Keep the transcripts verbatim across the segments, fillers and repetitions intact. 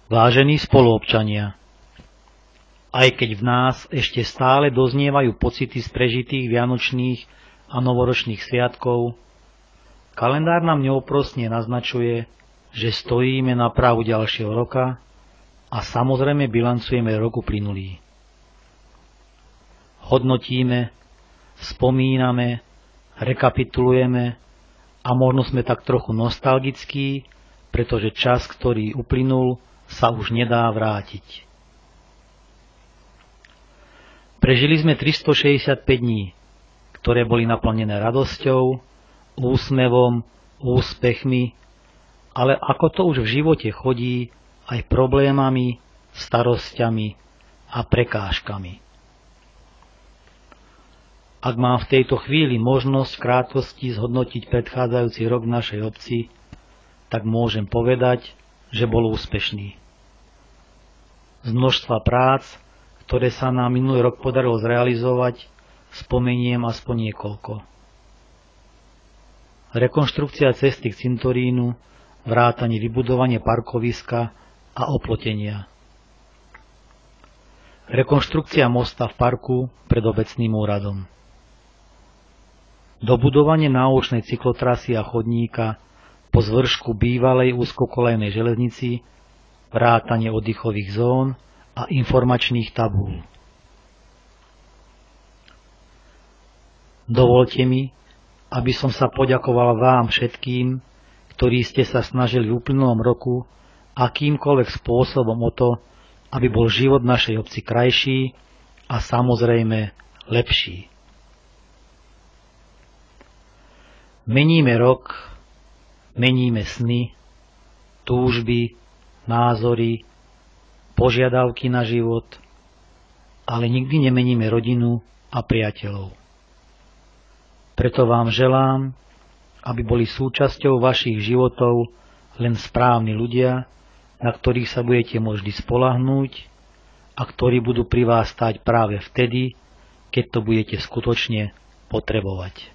Vážení spoluobčania, aj keď v nás ešte stále doznievajú pocity z prežitých vianočných a novoročných sviatkov, kalendár nám neoprosne naznačuje, že stojíme na prahu ďalšieho roka a samozrejme bilancujeme rok uplynulý. Hodnotíme, spomíname, rekapitulujeme a možno sme tak trochu nostalgickí, pretože čas, ktorý uplynul, sa už nedá vrátiť. Prežili sme tristošesťdesiatpäť dní, ktoré boli naplnené radosťou, úsmevom, úspechmi, ale ako to už v živote chodí, aj problémami, starosťami a prekážkami. Ak mám v tejto chvíli možnosť v krátkosti zhodnotiť predchádzajúci rok v našej obci, tak môžem povedať, že bol úspešný. Z množstva prác, ktoré sa nám minulý rok podarilo zrealizovať, spomeniem aspoň niekoľko. Rekonštrukcia cesty k cintorínu, vrátanie vybudovanie parkoviska a oplotenia. Rekonštrukcia mosta v parku pred obecným úradom. Dobudovanie náušnej cyklotrasy a chodníka po zvršku bývalej úzkokolajnej železnici, vrátanie oddychových zón a informačných tabúľ. Dovoľte mi, aby som sa poďakoval vám všetkým, ktorí ste sa snažili v uplynulom roku akýmkoľvek spôsobom o to, aby bol život našej obci krajší a samozrejme lepší. Meníme rok, meníme sny, túžby, názory, požiadavky na život, ale nikdy nemeníme rodinu a priateľov. Preto vám želám, aby boli súčasťou vašich životov len správni ľudia, na ktorých sa budete môcť spoľahnúť a ktorí budú pri vás stáť práve vtedy, keď to budete skutočne potrebovať.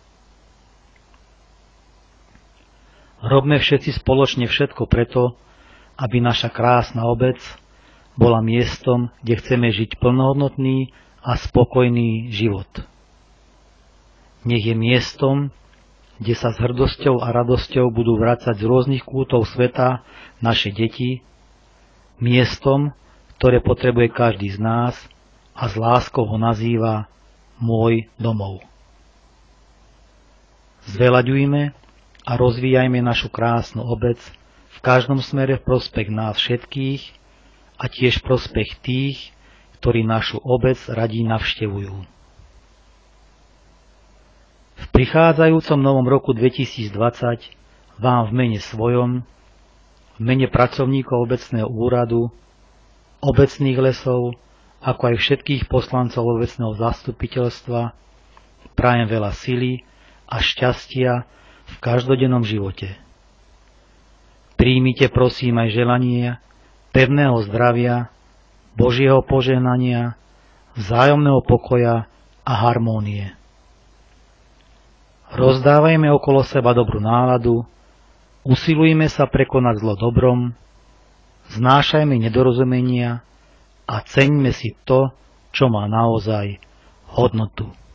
Robme všetci spoločne všetko preto, aby naša krásna obec bola miestom, kde chceme žiť plnohodnotný a spokojný život. Nech je miestom, kde sa s hrdosťou a radosťou budú vracať z rôznych kútov sveta naše deti, miestom, ktoré potrebuje každý z nás a s láskou ho nazýva môj domov. Zveľaďujme a rozvíjajme našu krásnu obec v každom smere v prospech nás všetkých a tiež v prospech tých, ktorí našu obec radi navštevujú. V prichádzajúcom novom roku dvetisícdvadsať vám v mene svojom, v mene pracovníkov obecného úradu, obecných lesov, ako aj všetkých poslancov obecného zastupiteľstva prajem veľa sily a šťastia v každodennom živote. Príjmite prosím aj želanie pevného zdravia, Božieho požehnania, vzájomného pokoja a harmónie. Rozdávajme okolo seba dobrú náladu, usilujme sa prekonať zlo dobrom, znášajme nedorozumenia a ceňme si to, čo má naozaj hodnotu.